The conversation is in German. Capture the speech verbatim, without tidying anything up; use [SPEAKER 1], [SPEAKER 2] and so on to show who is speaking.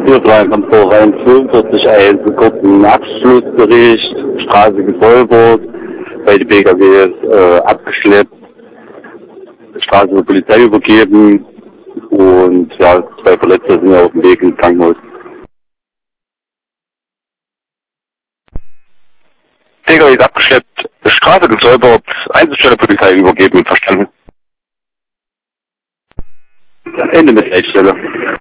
[SPEAKER 1] Uhr am Vorrhein fünfundvierzig eins, kurzen Abschlussbericht, Straße gesäubert, beide P K Ws äh, abgeschleppt, Straße der Polizei übergeben und ja, zwei Verletzte sind auf dem Weg ins Krankenhaus. P K W ist abgeschleppt, Straße gesäubert, Einsatzstelle Polizei übergeben, verstanden. Ende mit Leitstelle.